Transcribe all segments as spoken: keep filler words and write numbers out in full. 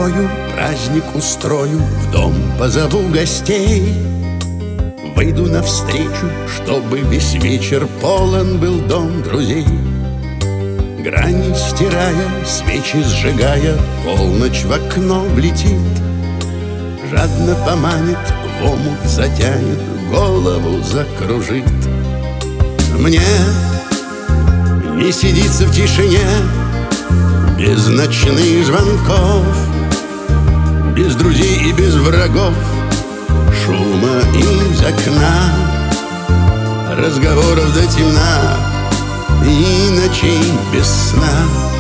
открою, праздник устрою, в дом позову гостей. Выйду навстречу, чтобы весь вечер полон был дом друзей. Грани стирая, свечи сжигая, полночь в окно влетит, жадно поманит, в омут затянет, голову закружит. Мне не сидится в тишине, без ночных звонков, без друзей и без врагов, шума из окна, разговоров до темна и ночей без сна.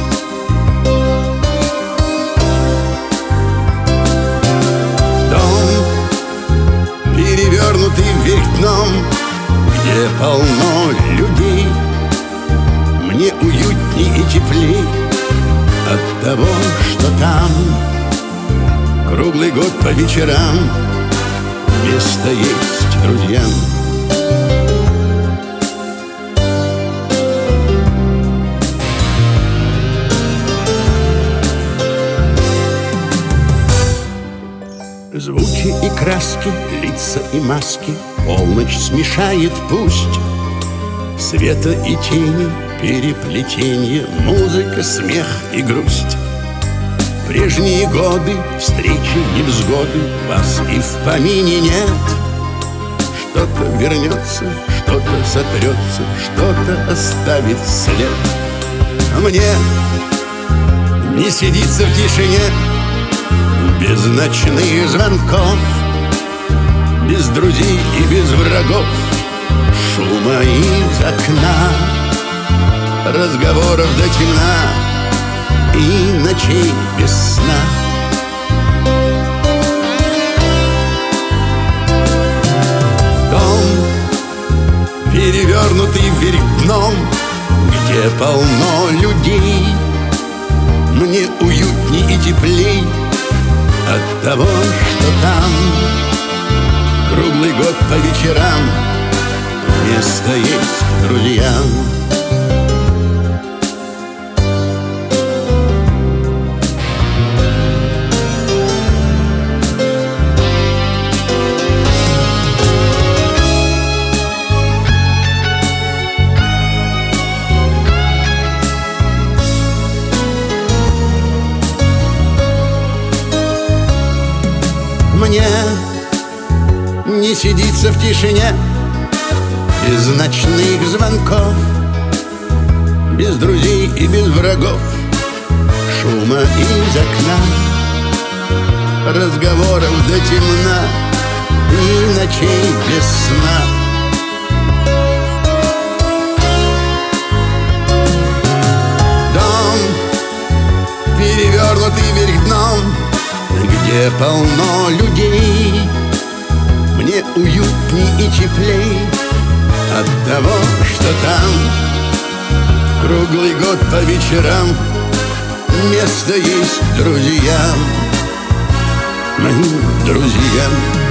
Дом, перевернутый вверх дном, где полно людей, мне уютней и теплей от того, что там круглый год по вечерам место есть друзьям. Звуки и краски, лица и маски полночь смешает пусть. Света и тени, переплетенье, музыка, смех и грусть. Прежние годы, встречи, невзгоды, вас и в помине нет. Что-то вернется, что-то сотрется, что-то оставит след. А мне не сидится в тишине, без ночных звонков, без друзей и без врагов, шума из окна, разговоров до темна и ночей без сна. Дом, перевернутый вверх дном, где полно людей, мне уютней и теплей от того, что там круглый год по вечерам место есть друзьям. Мне не сидится в тишине, без ночных звонков, без друзей и без врагов, шума из окна, разговоров до темна и ночей без сна. Дом, перевернутый вверх дном, где полно людей, мне уютней и теплей от того, что там круглый год по вечерам место есть друзьям, моим друзьям.